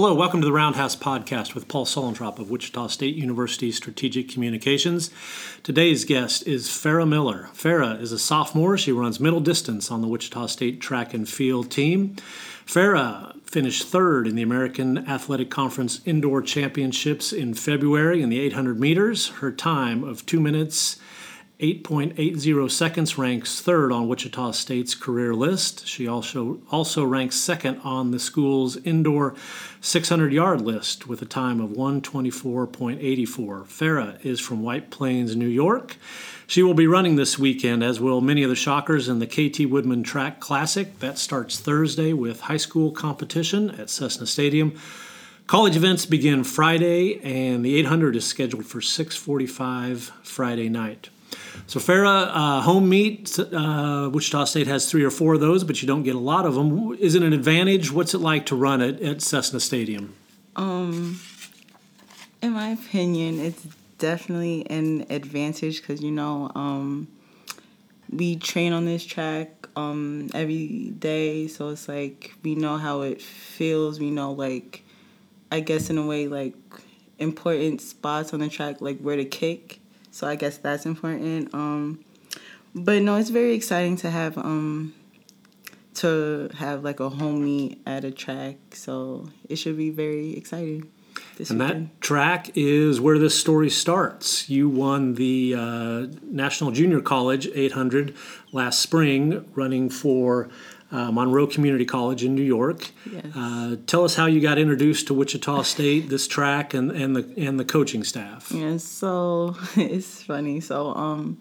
Hello, welcome to the Roundhouse Podcast with Paul Sulentrop of Wichita State University Strategic Communications. Today's guest is Farrah Miller. Farrah is a sophomore. She runs middle distance on the Wichita State track and field team. Farrah finished third in the American Athletic Conference Indoor Championships in February in the 800 meters. Her time of 2 minutes 8.80 seconds ranks third on Wichita State's career list. She also ranks second on the school's indoor 600-yard list with a time of 1:24.84. Farrah is from White Plains, New York. She will be running this weekend, as will many of the Shockers in the KT Woodman Track Classic. That starts Thursday with high school competition at Cessna Stadium. College events begin Friday, and the 800 is scheduled for 6:45 Friday night. So Farrah, home meet, Wichita State has 3 or 4 of those, but you don't get a lot of them. Is it an advantage? What's it like to run at Cessna Stadium? In my opinion, it's definitely an advantage because, we train on this track every day, so it's like we know how it feels. We know, I guess in a way, important spots on the track, where to kick. So I guess that's important. But no, it's very exciting to have a home meet at a track. So it should be very exciting this weekend. That track is where this story starts. You won the National Junior College 800 last spring, running for Monroe Community College in New York. Yes. Tell us how you got introduced to Wichita State, this track, and the coaching staff. Yeah, so it's funny. So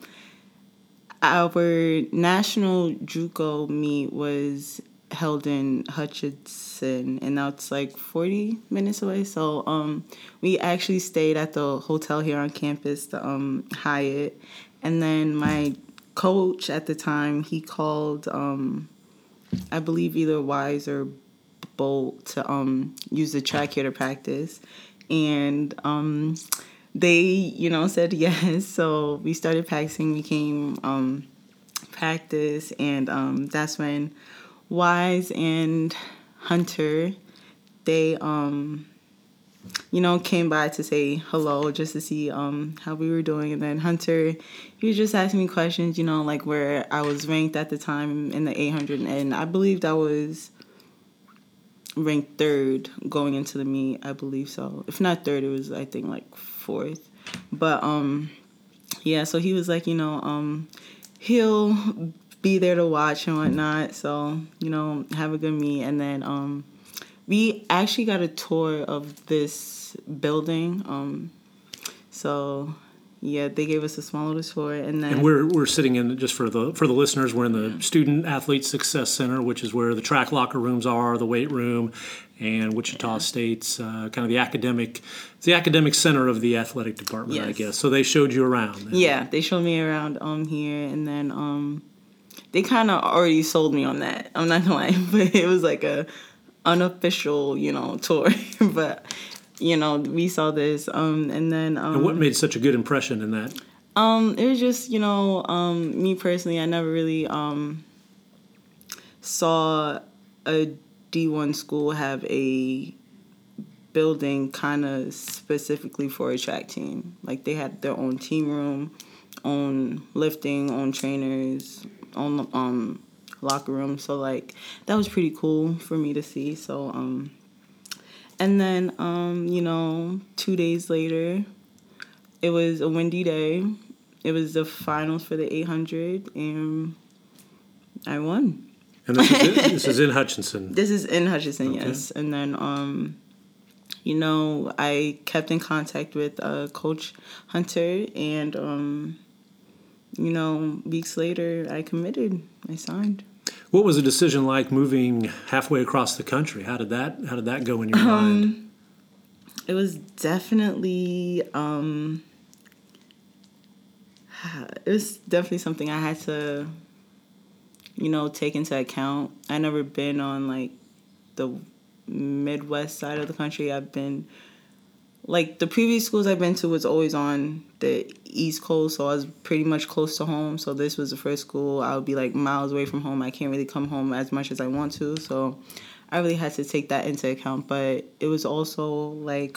our national JUCO meet was held in Hutchinson, and now it's 40 minutes away. So we actually stayed at the hotel here on campus, the Hyatt, and then my coach at the time, he called I believe either Wise or Bolt to use the track here to practice. And they, said yes. So we started practicing. We came practice. And that's when Wise and Hunter, they, came by to say hello just to see how we were doing. And then Hunter, he was just asking me questions, where I was ranked at the time in the 800. And I believed I was ranked third going into the meet. I believe so. If not third, it was, I think, fourth. But, yeah, so he was he'll be there to watch and whatnot. So, have a good meet. And then we actually got a tour of this building. So yeah, they gave us a small little tour, and we're sitting in, just for the listeners, we're in the Student Athlete Success Center, which is where the track locker rooms are, the weight room, and Wichita State's kind of the academic center of the athletic department, yes. I guess. So they showed you around. Yeah, they showed me around here, and then they kind of already sold me on that. I'm not gonna lie, but it was a unofficial, tour, but. We saw this, and then... and what made such a good impression in that? It was just, me personally, I never really saw a D1 school have a building kind of specifically for a track team. They had their own team room, own lifting, own trainers, own locker room. So, that was pretty cool for me to see. So, and then, 2 days later, it was a windy day. It was the finals for the 800, and I won. And this is in Hutchinson. This is in Hutchinson, okay. Yes. And then, I kept in contact with Coach Hunter, and, weeks later, I committed. I signed. What was the decision like moving halfway across the country? How did that go in your mind? It was definitely something I had to, take into account. I never been on the Midwest side of the country. I've been the previous schools I've been to was always on the East Coast, so I was pretty much close to home. So this was the first school I would be miles away from home. I can't really come home as much as I want to. So I really had to take that into account. But it was also like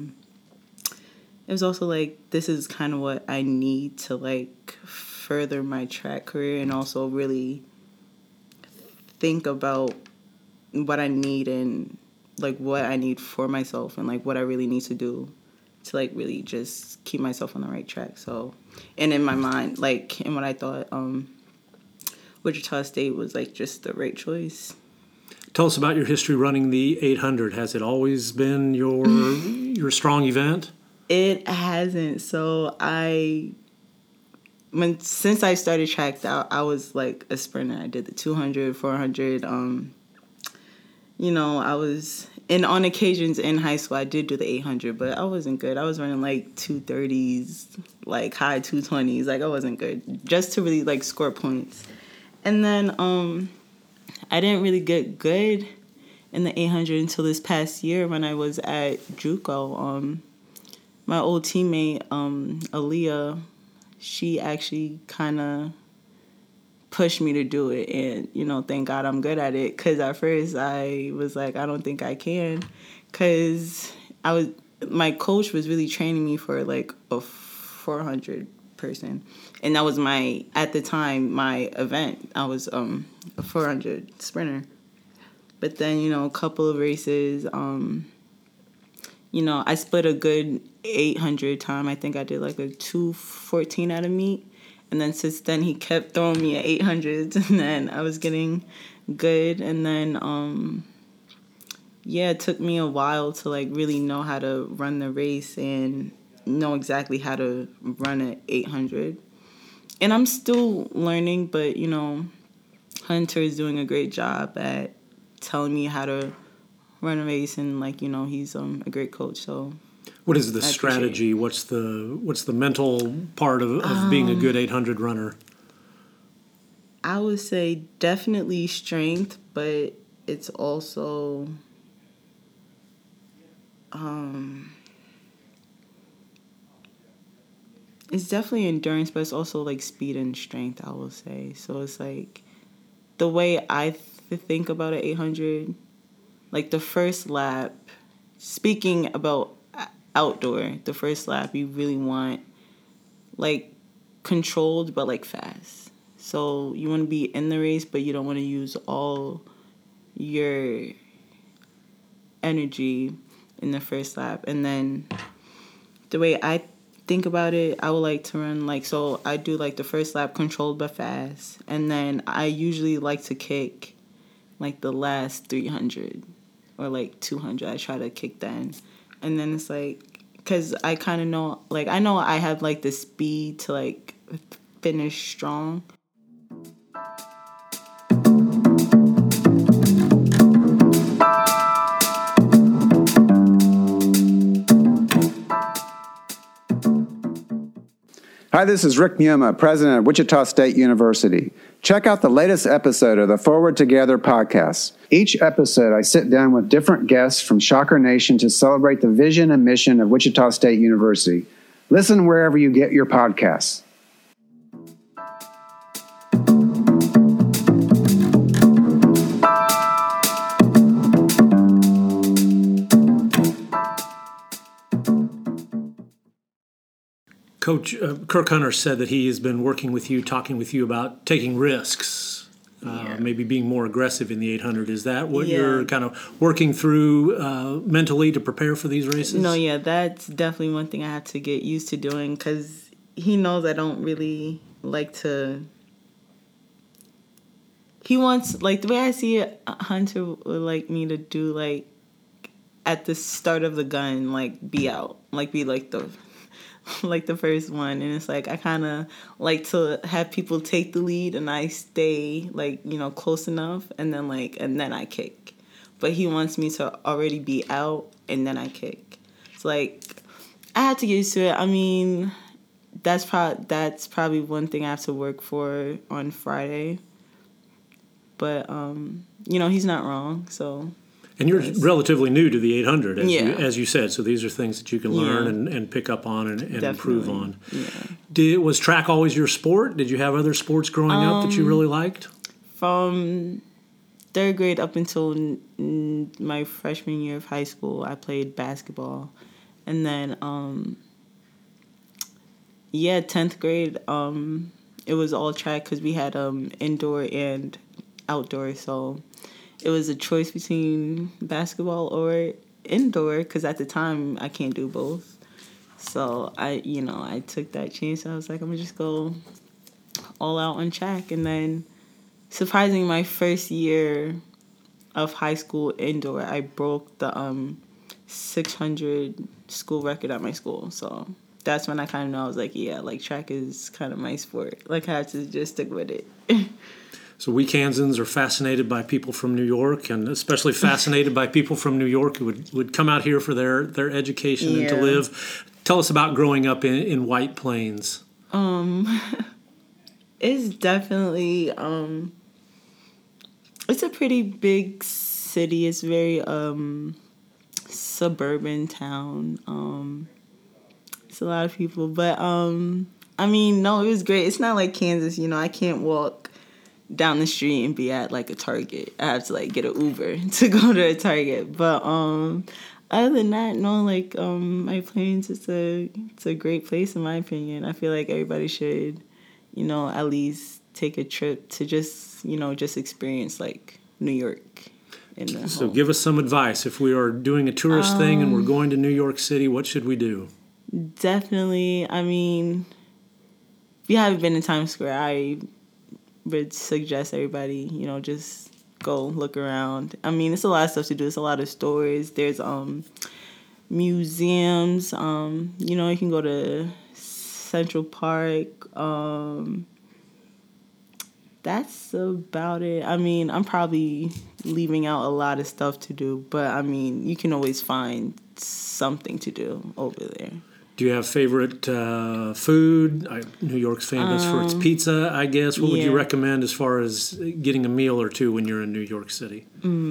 this is kind of what I need to like further my track career, and also really think about what I need and like what I need for myself, and like what I really need to do to like really just keep myself on the right track. So, and in my mind, like, and what I thought, Wichita State was like just the right choice. Tell us about your history running the 800. Has it always been your strong event? It hasn't. So since I started track out, I was like a sprinter. I did the 200, 400. I was, and on occasions in high school, I did do the 800, but I wasn't good. I was running like 230s, like high 220s. Like I wasn't good, just to really like score points. And then I didn't really get good in the 800 until this past year when I was at JUCO. My old teammate, Aaliyah, she actually kind of pushed me to do it, and thank God I'm good at it, because at first I was like, I don't think I can, because my coach was really training me for like a 400 person, and that was at the time my event. I was a 400 sprinter, but then a couple of races, I split a good 800 time. I think I did like a 2:14 at a meet. And then since then, he kept throwing me at 800s, and then I was getting good. And then, it took me a while to like really know how to run the race and know exactly how to run at 800. And I'm still learning, but Hunter is doing a great job at telling me how to run a race, and like he's a great coach. So. What is the strategy? What's the mental part of being a good 800 runner? I would say definitely strength, but it's also it's definitely endurance, but it's also like speed and strength, I will say. So it's like the way I think about an 800, like the first lap, speaking about outdoor, the first lap you really want like controlled but like fast. So you want to be in the race, but you don't want to use all your energy in the first lap. And then the way I think about it, I would like to run like, so I do like the first lap controlled but fast, and then I usually like to kick like the last 300 or like 200. I try to kick then. And then it's like, because I kind of know, like, I know I have, like, the speed to, like, finish strong. Hi, this is Rick Muma, president of Wichita State University. Check out the latest episode of the Forward Together podcast. Each episode, I sit down with different guests from Shocker Nation to celebrate the vision and mission of Wichita State University. Listen wherever you get your podcasts. Coach Kirk Hunter said that he has been working with you, talking with you about taking risks, maybe being more aggressive in the 800. Is that what you're kind of working through mentally to prepare for these races? No, that's definitely one thing I have to get used to doing, because he knows I don't really like to. He wants, like, the way I see it, Hunter would like me to do, like, at the start of the gun, like, be out, like, be like the first one. And it's like I kind of like to have people take the lead and I stay like close enough, and then I kick. But he wants me to already be out and then I kick. It's like I have to get used to it. I mean, that's probably one thing I have to work for on Friday. But he's not wrong. So. And you're relatively new to the 800, as you said. So these are things that you can learn and pick up on and improve on. Yeah. Was track always your sport? Did you have other sports growing up that you really liked? From third grade up until my freshman year of high school, I played basketball. And then, 10th grade, it was all track because we had indoor and outdoor. So it was a choice between basketball or indoor because at the time I can't do both. So I took that chance. I was like, I'm going to just go all out on track. And then surprisingly, my first year of high school indoor, I broke the 600 school record at my school. So that's when I kind of know I was like, yeah, like track is kind of my sport. Like I have to just stick with it. So we Kansans are fascinated by people from New York, and especially fascinated by people from New York who would come out here for their education and to live. Tell us about growing up in White Plains. It's definitely it's a pretty big city. It's very suburban town. It's a lot of people, but no, it was great. It's not like Kansas, I can't walk down the street and be at like a Target. I have to like get an Uber to go to a Target. But other than that, no, like White Plains, it's a great place in my opinion. I feel like everybody should, at least take a trip to just experience like New York. So give us some advice. If we are doing a tourist thing and we're going to New York City, what should we do? Definitely, if you haven't been in Times Square, I would suggest everybody, just go look around. It's a lot of stuff to do. It's a lot of stores. There's museums. You can go to Central Park. That's about it. I'm probably leaving out a lot of stuff to do, but you can always find something to do over there. Do you have favorite food? New York's famous for its pizza, I guess. What would you recommend as far as getting a meal or two when you're in New York City?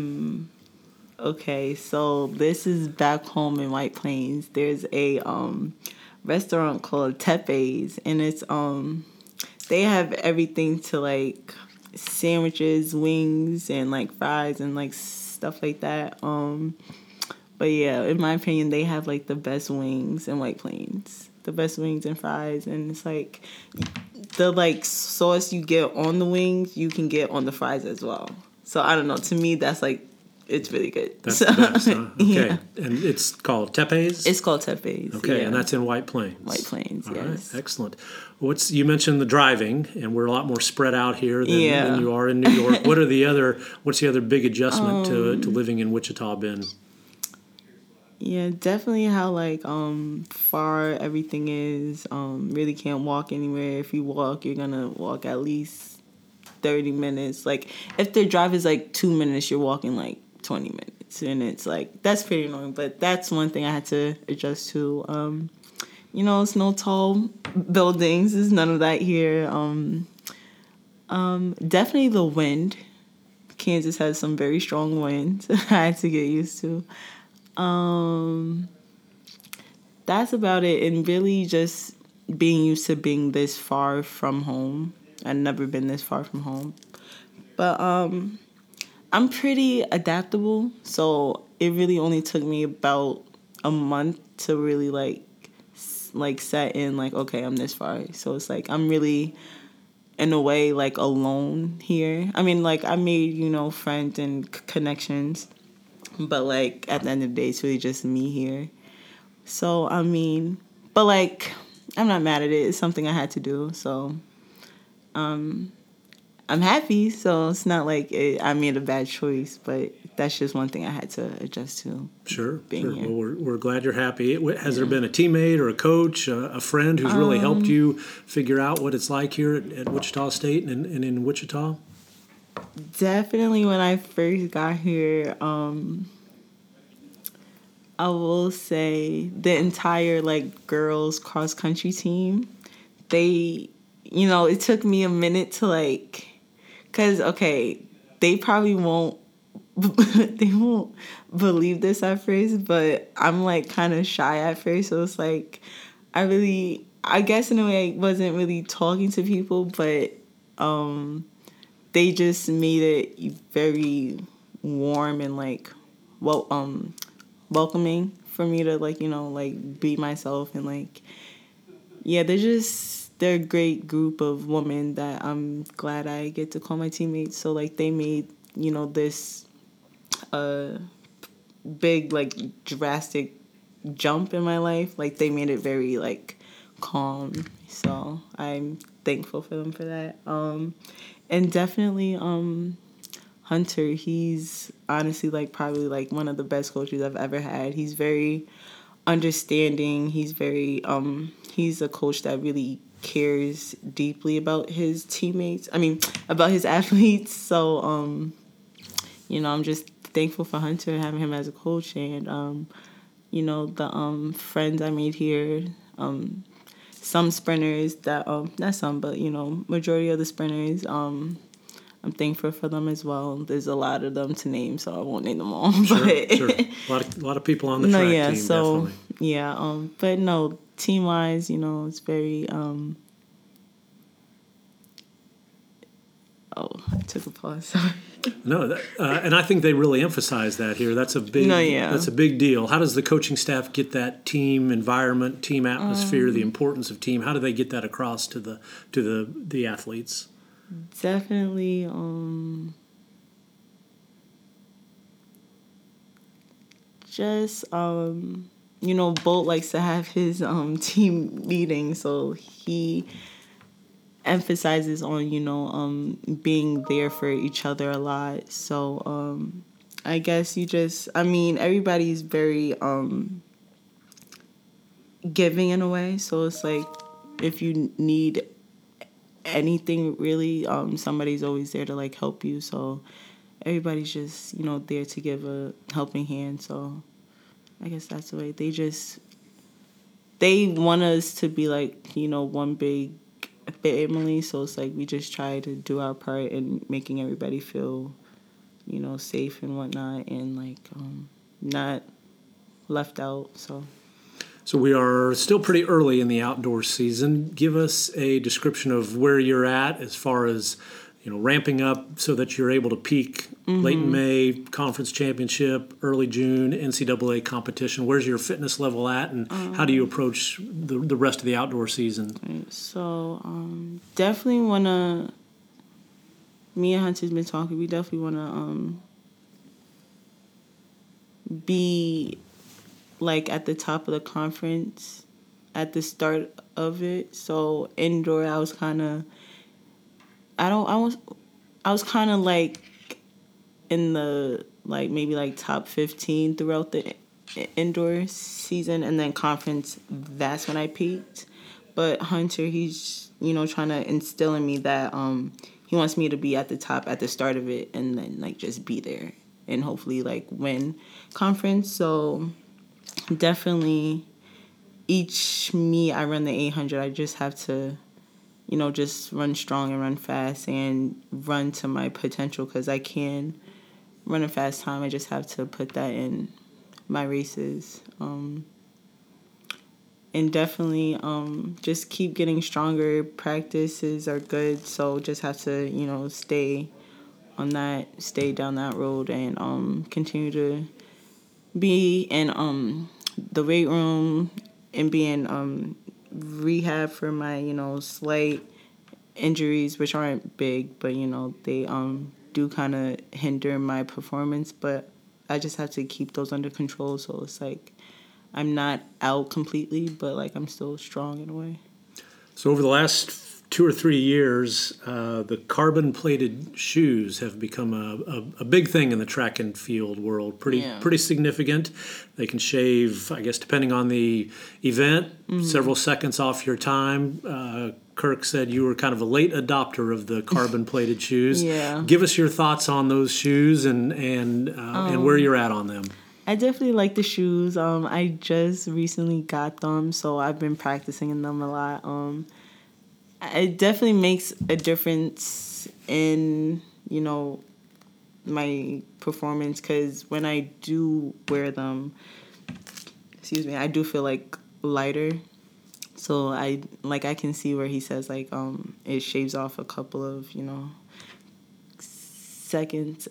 Okay, so this is back home in White Plains. There's a restaurant called Tepe's, and it's they have everything to like sandwiches, wings, and like fries and like stuff like that. But yeah, in my opinion, they have like the best wings in White Plains, the best wings and fries, and it's like the like sauce you get on the wings, you can get on the fries as well. So I don't know. To me, that's like it's really good. That's the best, huh? Okay, yeah. And it's called Tepe's. It's called Tepe's. Okay, yeah. And that's in White Plains. White Plains, All yes. Right, excellent. You mentioned the driving, and we're a lot more spread out here than you are in New York. What's the other big adjustment to living in Wichita been? Yeah, definitely how like far everything is. Really can't walk anywhere. If you walk, you're gonna walk at least 30 minutes. Like if the drive is like 2 minutes, you're walking like 20 minutes, and it's like that's pretty annoying. But that's one thing I had to adjust to. It's no tall buildings. There's none of that here. Definitely the wind. Kansas has some very strong winds. I had to get used to. That's about it, and really just being used to being this far from home. I've never been this far from home, but I'm pretty adaptable, so it really only took me about a month to really like set in like, okay, I'm this far. So it's like I'm really in a way like alone here. I made friends and connections. But, like, at the end of the day, it's really just me here. So, but, like, I'm not mad at it. It's something I had to do. So, I'm happy. So, it's not like I made a bad choice. But that's just one thing I had to adjust to. Sure. Here. Well, we're glad you're happy. Has there been a teammate or a coach, a friend who's really helped you figure out what it's like here at Wichita State and in Wichita? Definitely when I first got here, I will say the entire like girls cross country team, they, it took me a minute to like, cause okay, they probably won't believe this at first, but I'm like kind of shy at first. So it's like, I guess in a way I wasn't really talking to people, but they just made it very warm and like welcoming for me to like, like be myself and like, yeah, they're a great group of women that I'm glad I get to call my teammates. So like they made, this big like drastic jump in my life. Like they made it very like calm. So I'm thankful for them for that. And definitely Hunter, he's honestly like probably like one of the best coaches I've ever had. He's very understanding. He's very he's a coach that really cares deeply about his teammates. I mean, about his athletes. So I'm just thankful for Hunter and having him as a coach, and the friends I made here, some sprinters that not some, but majority of the sprinters, I'm thankful for them as well. There's a lot of them to name, so I won't name them all. Sure, but sure. A lot of people on the track team, definitely. Yeah, but no, team wise, it's very I took a pause. Sorry. No, and I think they really emphasize that here. That's a big. That's a big deal. How does the coaching staff get that team environment, team atmosphere, the importance of team? How do they get that across to the athletes? Definitely. Bolt likes to have his team meeting, so he emphasizes on being there for each other a lot. So I guess everybody's very giving in a way, so it's like if you need anything really, somebody's always there to like help you. So everybody's just there to give a helping hand. So I guess that's the way they want us to be like one big family. So it's like we just try to do our part in making everybody feel safe and whatnot, and like not left out. So we are still pretty early in the outdoor season. Give us a description of where you're at as far as ramping up so that you're able to peak late in May, conference championship, early June, NCAA competition. Where's your fitness level at, and how do you approach the rest of the outdoor season? Right. So definitely want to, me and Hunter's been talking, we definitely want to be like at the top of the conference at the start of it. So indoor, I was kind of like in the like maybe like top 15 throughout the indoor season, and then conference, that's when I peaked. But Hunter, he's trying to instill in me that he wants me to be at the top at the start of it, and then like just be there and hopefully like win conference. So definitely each meet I run the 800, I just have to just run strong and run fast and run to my potential, because I can run a fast time. I just have to put that in my races. And definitely just keep getting stronger. Practices are good, so just have to, stay down that road, and continue to be in the weight room and be in rehab for my slight injuries, which aren't big, but they do kind of hinder my performance, but I just have to keep those under control. So it's like I'm not out completely, but like I'm still strong in a way. So over the last 2 or 3 years, the carbon-plated shoes have become a big thing in the track and field world. Pretty significant. They can shave, I guess, depending on the event, several seconds off your time. Kirk said you were kind of a late adopter of the carbon-plated shoes. Yeah. Give us your thoughts on those shoes and where you're at on them. I definitely like the shoes. I just recently got them, so I've been practicing in them a lot. It definitely makes a difference in, my performance, because when I do wear them, I do feel like lighter. So I can see where he says like it shaves off a couple of, seconds.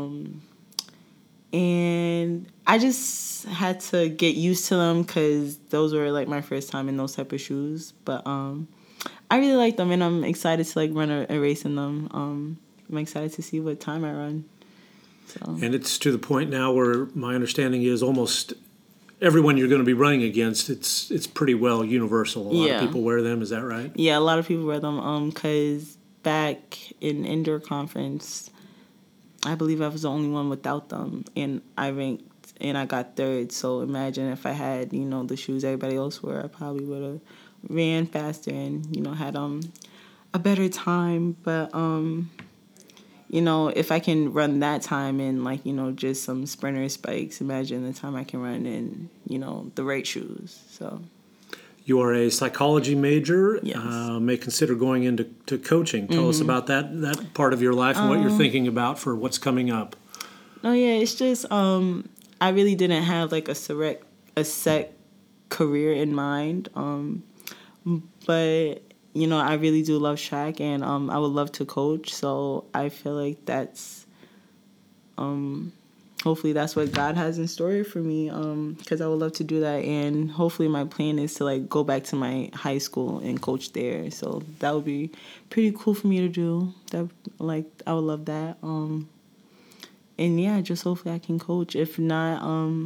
And I just had to get used to them because those were like my first time in those type of shoes. But I really like them, and I'm excited to like run a race in them. I'm excited to see what time I run. So. And it's to the point now where my understanding is almost everyone you're going to be running against, it's pretty well universal. A lot of people wear them. Is that right? Yeah, a lot of people wear them. Because back in indoor conference, I believe I was the only one without them, and I ranked and I got third. So imagine if I had, the shoes everybody else wore, I probably would have ran faster and, had a better time. But if I can run that time in just some sprinter spikes, imagine the time I can run in, the right shoes. So. You are a psychology major, yes. May consider going into coaching. Tell us about that part of your life and what you're thinking about for what's coming up. No, yeah, it's just I really didn't have like a set career in mind, but I really do love track, and I would love to coach. So I feel like that's hopefully that's what God has in store for me, because I would love to do that. And hopefully my plan is to like go back to my high school and coach there. So that would be pretty cool for me to do. That I would love that. And yeah, just hopefully I can coach. If not,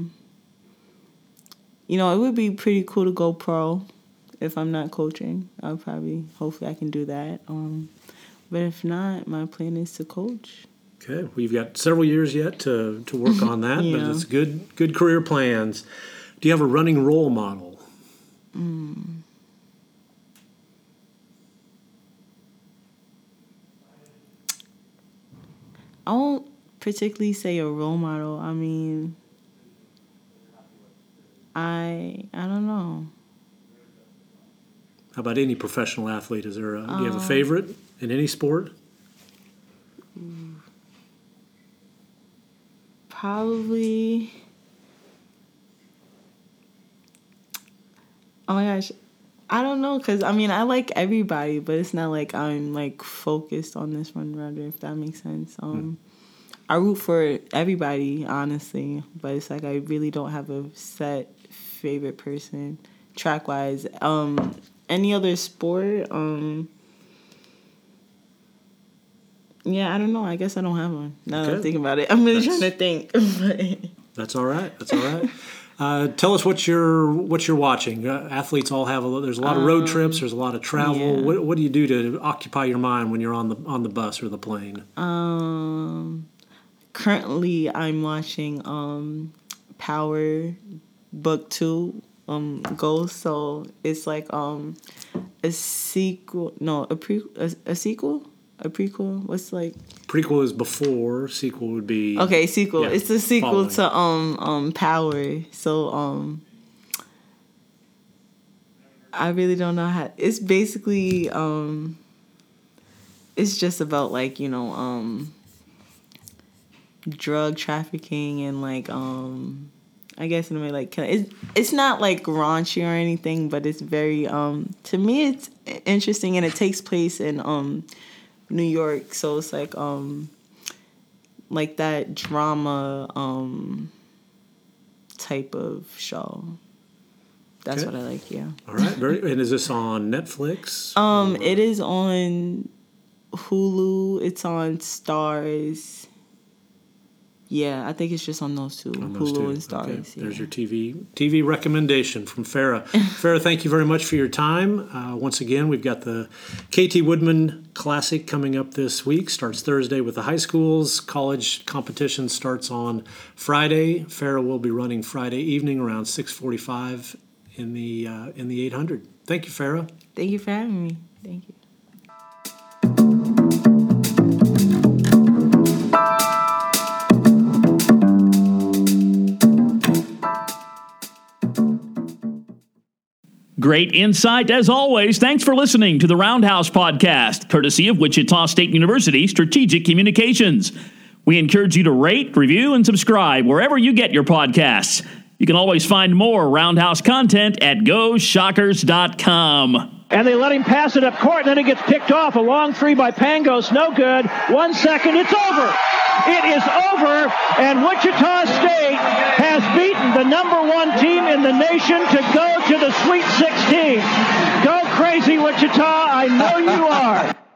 it would be pretty cool to go pro. If I'm not coaching, hopefully I can do that. But if not, my plan is to coach. Okay, well, you've got several years yet to work on that, yeah. But it's good career plans. Do you have a running role model? I won't particularly say a role model. I mean, I don't know. How about any professional athlete? Do you have a favorite in any sport? Probably. Oh my gosh. I don't know, because I like everybody, but it's not like I'm like focused on this one runner, if that makes sense. I root for everybody, honestly, but it's like I really don't have a set favorite person track wise. Any other sport? Yeah, I don't know. I guess I don't have one. Now that I'm thinking about it, I'm really trying to think. That's all right. Tell us what you're watching. Athletes all have there's a lot of road trips. There's a lot of travel. Yeah. What do you do to occupy your mind when you're on the bus or the plane? Currently, I'm watching Power Book 2 Ghost. So it's like a sequel. No, a sequel. A prequel? What's like? Prequel is before. Sequel would be. Okay, sequel. Yeah, it's a sequel following. to Power. So I really don't know how. It's basically it's just about like drug trafficking and like I guess in a way like it's not like raunchy or anything, but it's very to me it's interesting, and it takes place in New York, so it's like that drama type of show. That's what I like. Yeah. All right. And is this on Netflix? It is on Hulu. It's on Stars. Yeah, I think it's just on those two, Hulu and Stars. Okay. Yeah. There's your TV recommendation from Farrah. Farrah, thank you very much for your time. Once again, we've got the KT Woodman Classic coming up this week. Starts Thursday with the high schools. College competition starts on Friday. Farrah will be running Friday evening around 6:45 in the 800. Thank you, Farrah. Thank you for having me. Thank you. Great insight as always. Thanks for listening to the Roundhouse Podcast, courtesy of Wichita State University Strategic Communications. We encourage you to rate, review, and subscribe wherever you get your podcasts. You can always find more Roundhouse content at GoShockers.com. And they let him pass it up court, and then it gets picked off. A long three by Pangos, no good. 1 second, it's over. It is over, and Wichita State has beaten the #1 team in the nation to go to the Sweet 16. Go crazy, Wichita. I know you are.